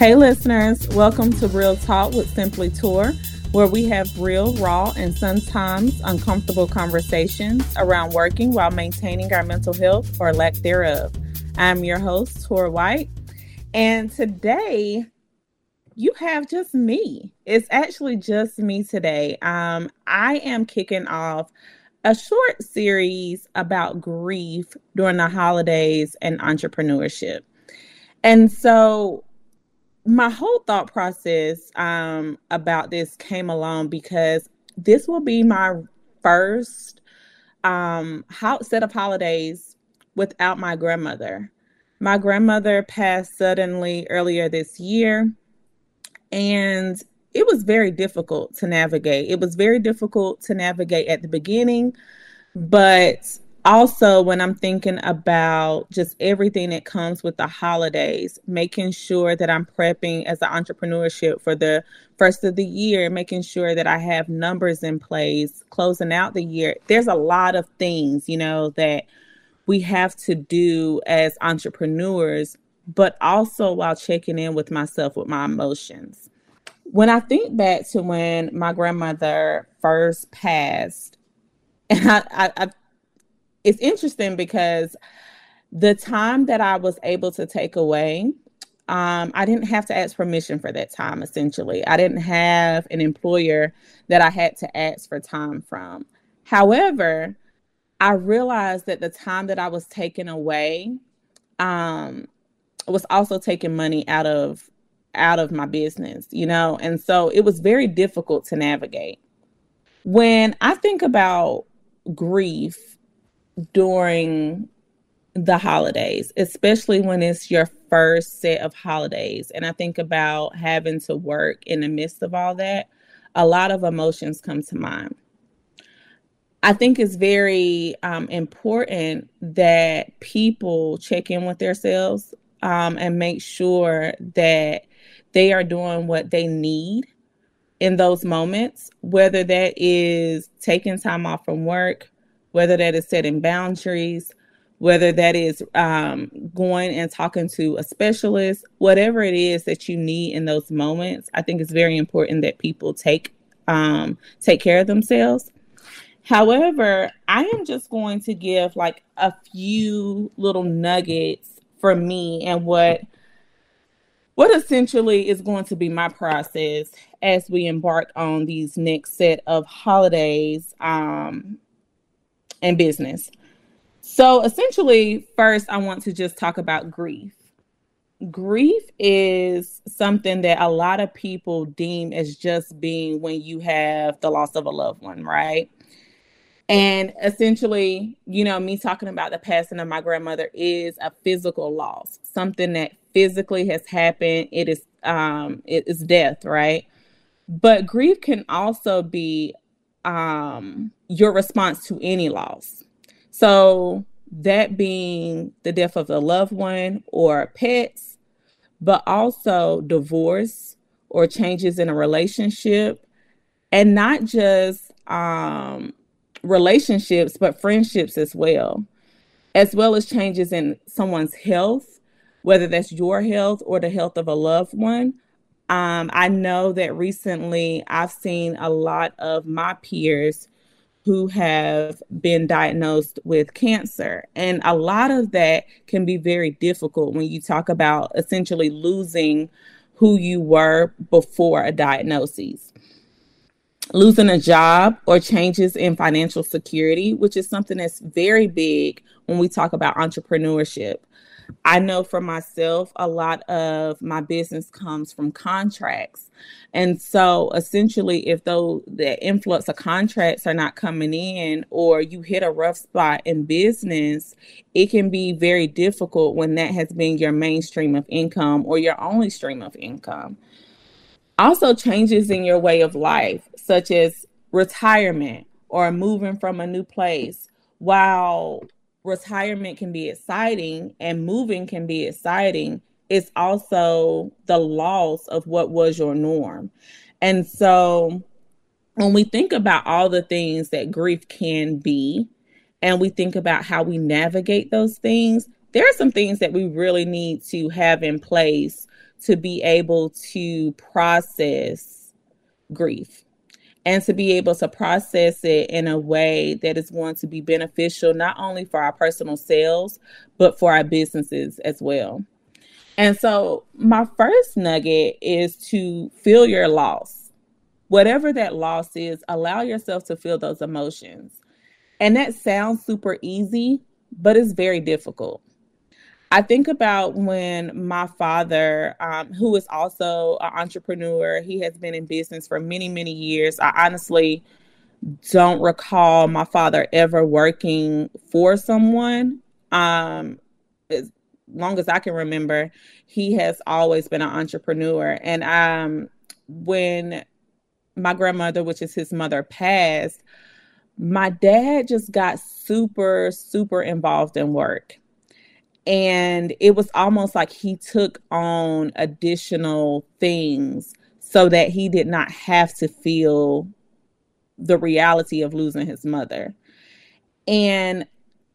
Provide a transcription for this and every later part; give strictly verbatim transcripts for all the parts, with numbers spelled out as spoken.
Hey listeners, welcome to Real Talk with Simply Tour, where we have real, raw, and sometimes uncomfortable conversations around working while maintaining our mental health or lack thereof. I'm your host, Tor White, and today you have just me. It's actually just me today. Um, I am kicking off a short series about grief during the holidays and entrepreneurship. And so my whole thought process um, about this came along because this will be my first um, ho- set of holidays without my grandmother. My grandmother passed suddenly earlier this year, and it was very difficult to navigate. It was very difficult to navigate at the beginning, but also when I'm thinking about just everything that comes with the holidays, making sure that I'm prepping as an entrepreneurship for the first of the year, making sure that I have numbers in place, closing out the year. There's a lot of things, you know, that we have to do as entrepreneurs, but also while checking in with myself, with my emotions. When I think back to when my grandmother first passed, and I, I, I it's interesting because the time that I was able to take away, um, I didn't have to ask permission for that time, essentially. I didn't have an employer that I had to ask for time from. However, I realized that the time that I was taking away um, was also taking money out of out of my business, you know, and so it was very difficult to navigate. When I think about grief during the holidays, especially when it's your first set of holidays, and I think about having to work in the midst of all that, a lot of emotions come to mind. I think it's very um, important that people check in with themselves um, and make sure that they are doing what they need in those moments, whether that is taking time off from work, whether that is setting boundaries, whether that is um, going and talking to a specialist, whatever it is that you need in those moments. I think it's very important that people take um, take care of themselves. However, I am just going to give like a few little nuggets for me and what what essentially is going to be my process as we embark on these next set of holidays um, and business. So essentially, first, I want to just talk about grief. Grief is something that a lot of people deem as just being when you have the loss of a loved one, right? And essentially, you know, me talking about the passing of my grandmother is a physical loss, something that physically has happened. It is um, it is death, right? But grief can also be um, your response to any loss. So that being the death of a loved one or pets, but also divorce or changes in a relationship, and not just um, relationships, but friendships as well, as well as changes in someone's health, whether that's your health or the health of a loved one. Um, I know that recently I've seen a lot of my peers who have been diagnosed with cancer. And a lot of that can be very difficult when you talk about essentially losing who you were before a diagnosis. Losing a job or changes in financial security, which is something that's very big when we talk about entrepreneurship. I know for myself, a lot of my business comes from contracts. And so essentially, if those the influx of contracts are not coming in or you hit a rough spot in business, it can be very difficult when that has been your main stream of income or your only stream of income. Also, changes in your way of life, such as retirement or moving from a new place. While retirement can be exciting and moving can be exciting, it's also the loss of what was your norm. And so when we think about all the things that grief can be, and we think about how we navigate those things, there are some things that we really need to have in place to be able to process grief and to be able to process it in a way that is going to be beneficial, not only for our personal selves, but for our businesses as well. And so my first nugget is to feel your loss. Whatever that loss is, allow yourself to feel those emotions. And that sounds super easy, but it's very difficult. I think about when my father, um, who is also an entrepreneur, he has been in business for many, many years. I honestly don't recall my father ever working for someone. Um, as long as I can remember, he has always been an entrepreneur. And um, when my grandmother, which is his mother, passed, my dad just got super, super involved in work. And it was almost like he took on additional things so that he did not have to feel the reality of losing his mother. And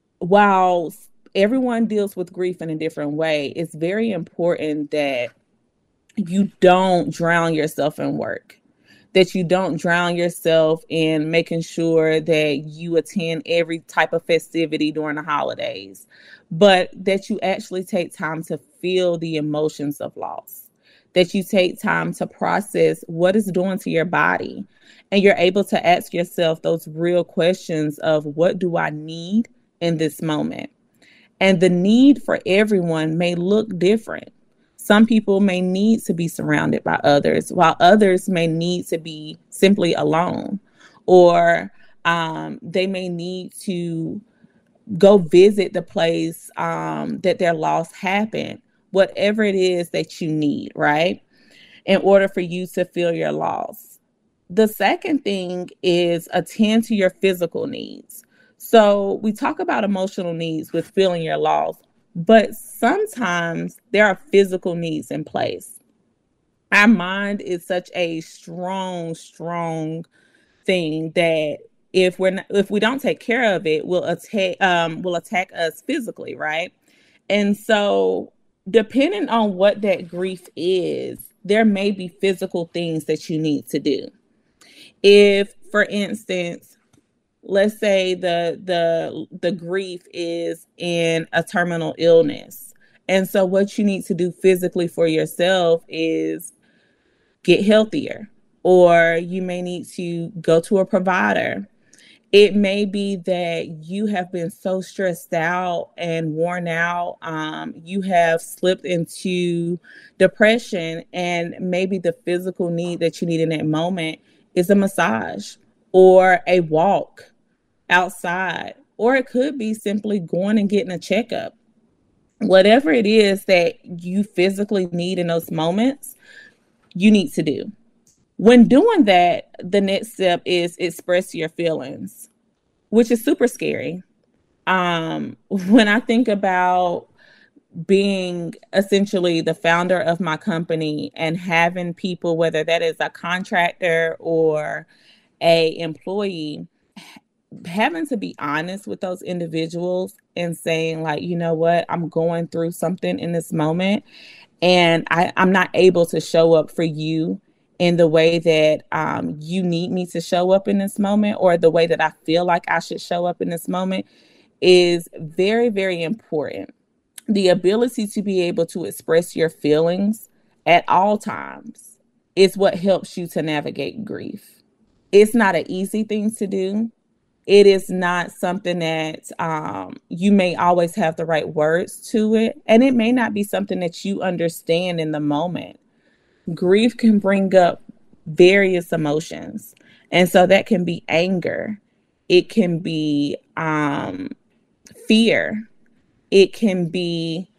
while everyone deals with grief in a different way, it's very important that you don't drown yourself in work, that you don't drown yourself in making sure that you attend every type of festivity during the holidays, but that you actually take time to feel the emotions of loss, that you take time to process what it's doing to your body. And you're able to ask yourself those real questions of, what do I need in this moment? And the need for everyone may look different. Some people may need to be surrounded by others, while others may need to be simply alone, or um, they may need to go visit the place um, that their loss happened, whatever it is that you need, right? In order for you to feel your loss. The second thing is attend to your physical needs. So we talk about emotional needs with feeling your loss, but sometimes there are physical needs in place. Our mind is such a strong, strong thing that if we're not, if we don't take care of it, will attack um, will attack us physically, right? And so, depending on what that grief is, there may be physical things that you need to do. If, for instance, let's say the the the grief is in a terminal illness, and so what you need to do physically for yourself is get healthier, or you may need to go to a provider. It may be that you have been so stressed out and worn out. Um, you have slipped into depression, and maybe the physical need that you need in that moment is a massage or a walk outside, or it could be simply going and getting a checkup. Whatever it is that you physically need in those moments, you need to do. When doing that, the next step is express your feelings, which is super scary. Um, when I think about being essentially the founder of my company and having people, whether that is a contractor or a employee, having to be honest with those individuals and saying, like, you know what, I'm going through something in this moment, and I, I'm not able to show up for you in the way that um, you need me to show up in this moment, or the way that I feel like I should show up in this moment, is very, very important. The ability to be able to express your feelings at all times is what helps you to navigate grief. It's not an easy thing to do. It is not something that um, you may always have the right words to it. And it may not be something that you understand in the moment. Grief can bring up various emotions. And so that can be anger. It can be um, fear. It can be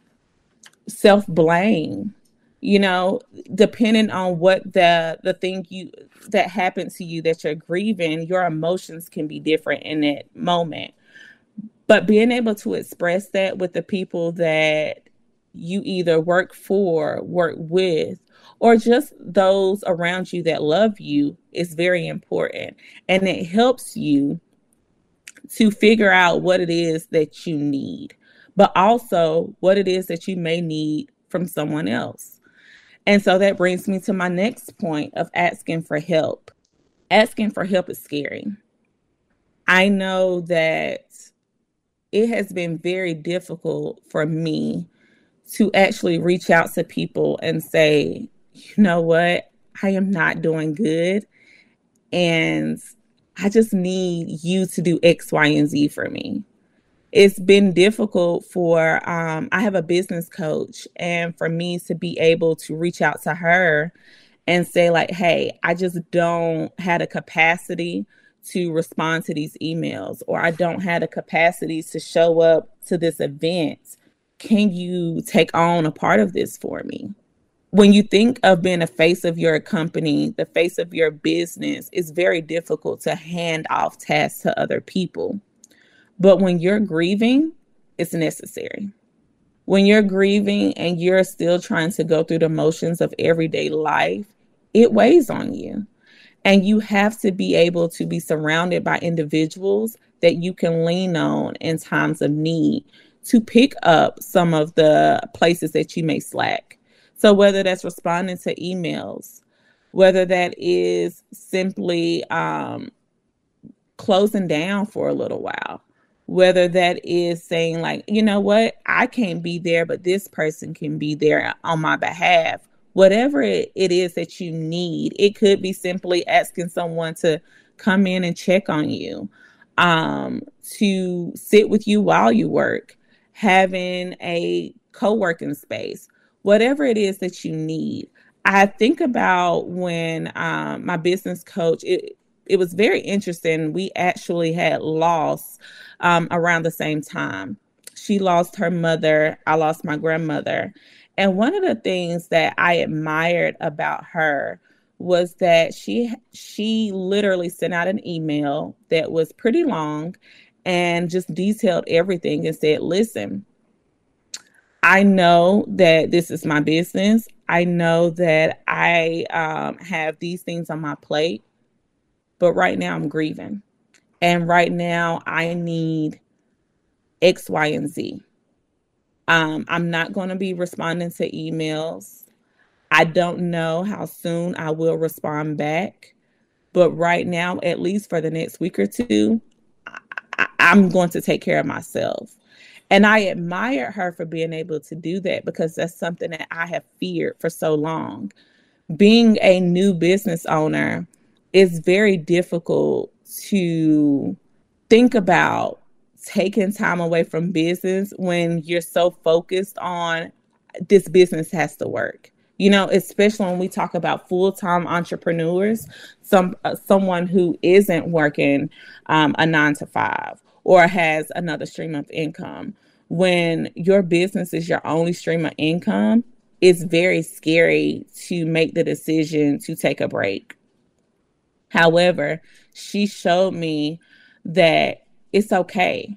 self-blame. You know, depending on what the the thing you that happened to you that you're grieving, your emotions can be different in that moment. But being able to express that with the people that you either work for, work with, or just those around you that love you is very important. And it helps you to figure out what it is that you need, but also what it is that you may need from someone else. And so that brings me to my next point of asking for help. Asking for help is scary. I know that it has been very difficult for me to actually reach out to people and say, you know what, I am not doing good. And I just need you to do X, Y, and Z for me. It's been difficult for, um, I have a business coach, and for me to be able to reach out to her and say, like, hey, I just don't have the capacity to respond to these emails, or I don't have the capacity to show up to this event. Can you take on a part of this for me? When you think of being a face of your company, the face of your business, it's very difficult to hand off tasks to other people. But when you're grieving, it's necessary. When you're grieving and you're still trying to go through the motions of everyday life, it weighs on you. And you have to be able to be surrounded by individuals that you can lean on in times of need to pick up some of the places that you may slack. So whether that's responding to emails, whether that is simply um, closing down for a little while, whether that is saying, like, you know what, I can't be there, but this person can be there on my behalf. Whatever it, it is that you need, it could be simply asking someone to come in and check on you, um, to sit with you while you work, having a co-working space, whatever it is that you need. I think about when um, my business coach, it, it was very interesting. We actually had loss um, around the same time. She lost her mother. I lost my grandmother. And one of the things that I admired about her was that she she literally sent out an email that was pretty long and just detailed everything and said, listen, I know that this is my business. I know that I um, have these things on my plate, but right now I'm grieving. And right now I need X, Y, and Z. Um, I'm not going to be responding to emails. I don't know how soon I will respond back. But right now, at least for the next week or two, I, I'm going to take care of myself. And I admire her for being able to do that, because that's something that I have feared for so long. Being a new business owner is very difficult to think about taking time away from business when you're so focused on this business has to work. You know, especially when we talk about full-time entrepreneurs, some uh, someone who isn't working um, a nine to five or has another stream of income. When your business is your only stream of income, it's very scary to make the decision to take a break. However, she showed me that it's okay.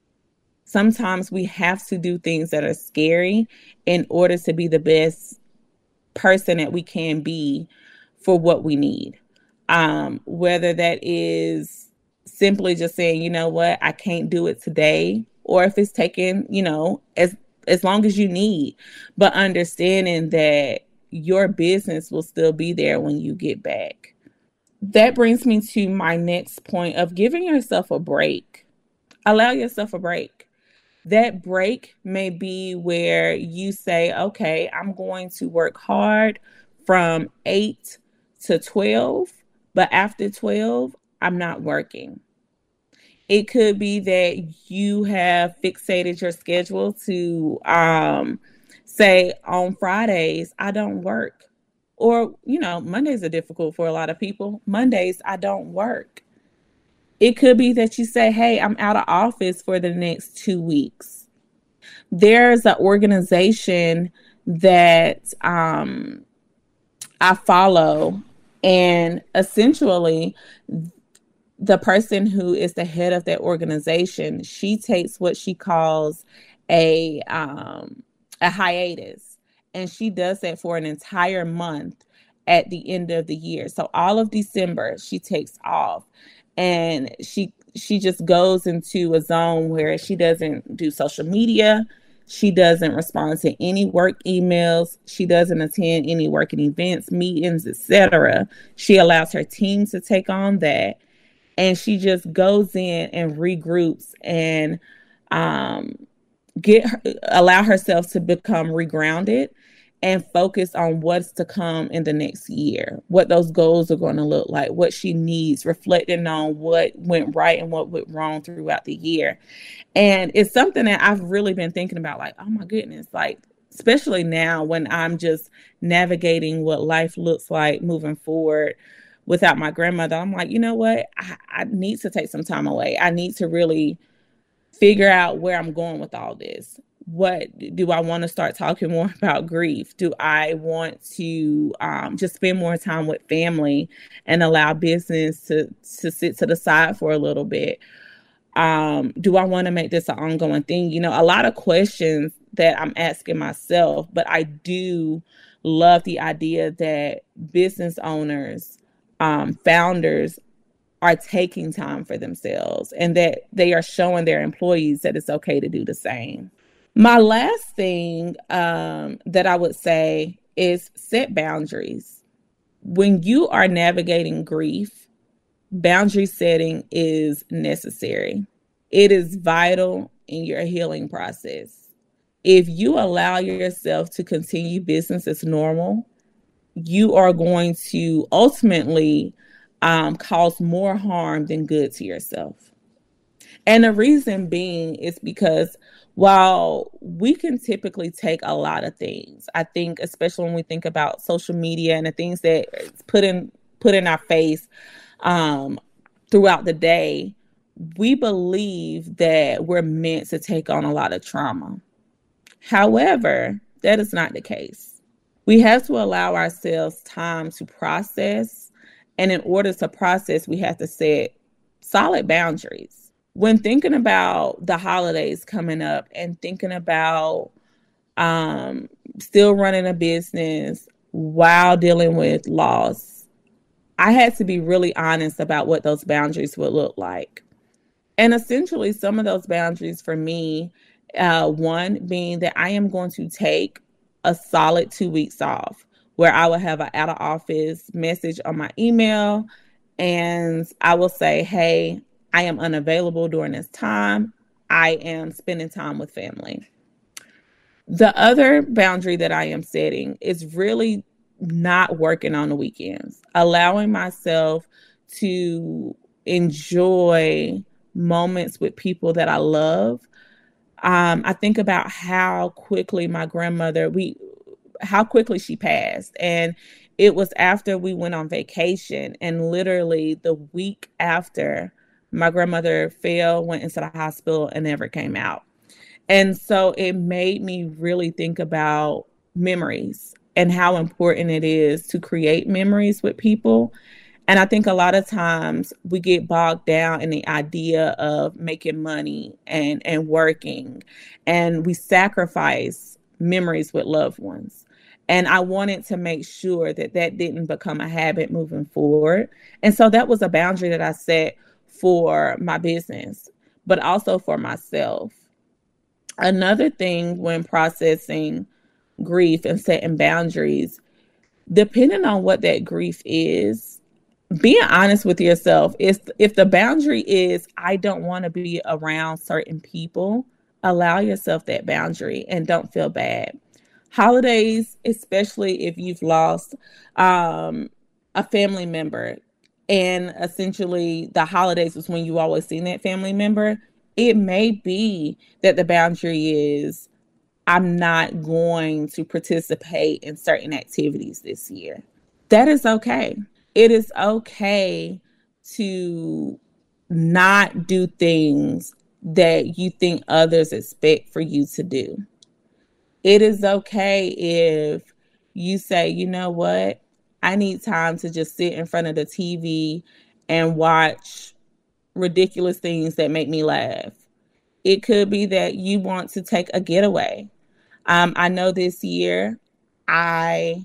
Sometimes we have to do things that are scary in order to be the best person that we can be for what we need. Um, whether that is simply just saying, you know what, I can't do it today, or if it's taking, you know, as as long as you need, but understanding that your business will still be there when you get back. That brings me to my next point of giving yourself a break. Allow yourself a break. That break may be where you say, okay, I'm going to work hard from eight to twelve, but after twelve, I'm not working. It could be that you have fixated your schedule to um, say on Fridays, I don't work. Or, you know, Mondays are difficult for a lot of people. Mondays, I don't work. It could be that you say, hey, I'm out of office for the next two weeks. There's an organization that um, I follow, and essentially the person who is the head of that organization, she takes what she calls a um, a hiatus, and she does that for an entire month at the end of the year. So all of December, she takes off, and she she just goes into a zone where she doesn't do social media. She doesn't respond to any work emails. She doesn't attend any working events, meetings, et cetera. She allows her team to take on that. And she just goes in and regroups and um, get her, allow herself to become regrounded and focus on what's to come in the next year, what those goals are going to look like, what she needs, reflecting on what went right and what went wrong throughout the year. And it's something that I've really been thinking about, like, oh my goodness, like, especially now when I'm just navigating what life looks like moving forward without my grandmother. I'm like, you know what? I, I need to take some time away. I need to really figure out where I'm going with all this. What do I want to start talking more about grief? Do I want to um, just spend more time with family and allow business to, to sit to the side for a little bit? Um, do I want to make this an ongoing thing? You know, a lot of questions that I'm asking myself, but I do love the idea that business owners, um, founders are taking time for themselves and that they are showing their employees that it's okay to do the same. My last thing um, that I would say is set boundaries. When you are navigating grief, boundary setting is necessary. It is vital in your healing process. If you allow yourself to continue business as normal, you are going to ultimately um, cause more harm than good to yourself. And the reason being is because while we can typically take a lot of things, I think, especially when we think about social media and the things that it's put in put in our face um, throughout the day, we believe that we're meant to take on a lot of trauma. However, that is not the case. We have to allow ourselves time to process. And in order to process, we have to set solid boundaries. When thinking about the holidays coming up and thinking about um, still running a business while dealing with loss, I had to be really honest about what those boundaries would look like. And essentially, some of those boundaries for me, uh, one being that I am going to take a solid two weeks off where I will have an out of office message on my email and I will say, hey, I am unavailable during this time. I am spending time with family. The other boundary that I am setting is really not working on the weekends, allowing myself to enjoy moments with people that I love. Um, I think about how quickly my grandmother, we, how quickly she passed. And it was after we went on vacation, and literally the week after, my grandmother fell, went into the hospital, and never came out. And so it made me really think about memories and how important it is to create memories with people. And I think a lot of times we get bogged down in the idea of making money and, and working, and we sacrifice memories with loved ones. And I wanted to make sure that that didn't become a habit moving forward. And so that was a boundary that I set for my business, but also for myself. Another thing when processing grief and setting boundaries, depending on what that grief is, being honest with yourself is if the boundary is, I don't want to be around certain people, allow yourself that boundary and don't feel bad. Holidays, especially if you've lost um, a family member, and essentially the holidays is when you always see that family member, it may be that the boundary is, I'm not going to participate in certain activities this year. That is okay. It is okay to not do things that you think others expect for you to do. It is okay if you say, you know what, I need time to just sit in front of the T V and watch ridiculous things that make me laugh. It could be that you want to take a getaway. Um, I know this year I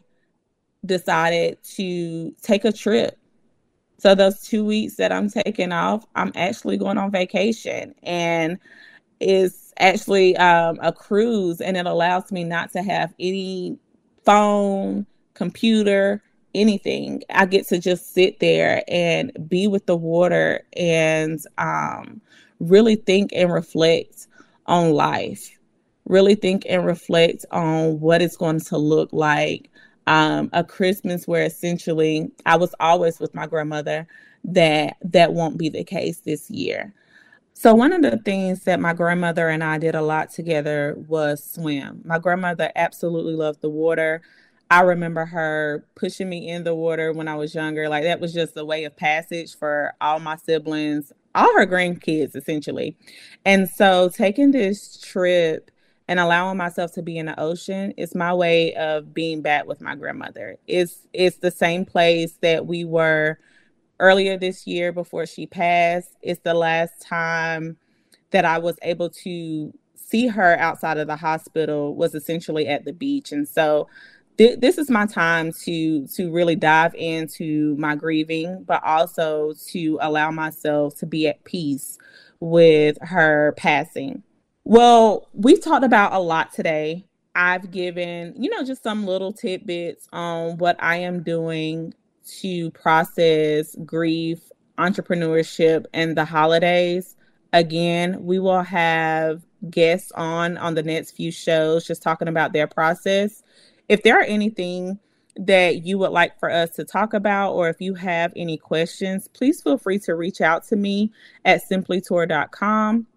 decided to take a trip. So those two weeks that I'm taking off, I'm actually going on vacation. And it's actually um, a cruise, and it allows me not to have any phone, computer, anything. I get to just sit there and be with the water and um, really think and reflect on life. Really think and reflect on what it's going to look like. Um, a Christmas where essentially I was always with my grandmother, that that won't be the case this year. So one of the things that my grandmother and I did a lot together was swim. My grandmother absolutely loved the water. I remember her pushing me in the water when I was younger. Like, that was just a way of passage for all my siblings, all her grandkids, essentially. And so taking this trip and allowing myself to be in the ocean is my way of being back with my grandmother. It's, it's the same place that we were earlier this year before she passed. It's the last time that I was able to see her outside of the hospital, was essentially at the beach. And so th- this is my time to to really dive into my grieving, but also to allow myself to be at peace with her passing. Well, we've talked about a lot today. I've given, you know, just some little tidbits on what I am doing to process grief, entrepreneurship, and the holidays. Again, we will have guests on on the next few shows just talking about their process. If there are anything that you would like for us to talk about, or if you have any questions, please feel free to reach out to me at simply tour dot com.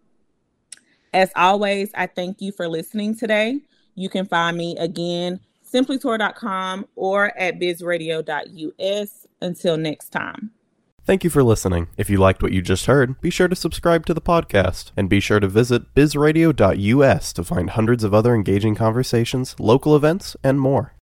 As always, I thank you for listening today. You can find me again, simply tour dot com or at biz radio dot u s. Until next time. Thank you for listening. If you liked what you just heard, be sure to subscribe to the podcast, and be sure to visit biz radio dot u s to find hundreds of other engaging conversations, local events, and more.